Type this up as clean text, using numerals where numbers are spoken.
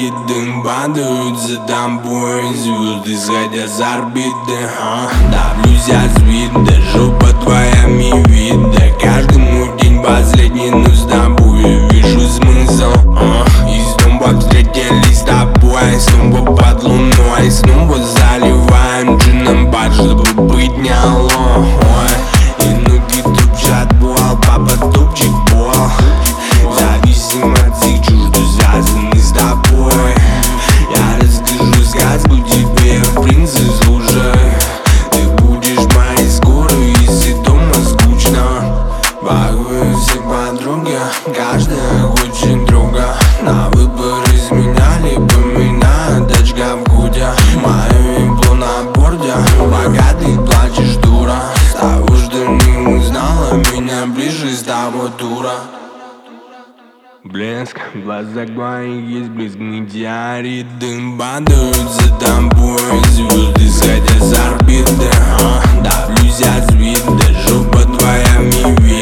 метеорит, дым падают за тобой, звезды сходят с орбиты. Давлюсь я свит, да жопа твоя ми вид, да каждому день последний, но с тобой я вижу смысл. И снова встретились с тобой, снова под луной, снова заливаем джином бар, чтобы быть не алло. И ноги тупчат бол, папа тупчик бол. Зависим от всех чуждо связаны с тобой. Я расскажу сказку тебе, в принципе слушай. Ты будешь моей скорой, если дома скучно. Похуй все подруги, каждая хочет друга. На выбор из меня, либо меня, дочка в худе. Мое ебло на борде, пока ты плачешь, дура. С того, что не узнала меня, ближе с того дура. Блеск в глазах твоих есть блеск, метеорит, дым падают за тобой, звезды сходят с орбиты. Давлюсь я свит, да жопа твоя ми вид.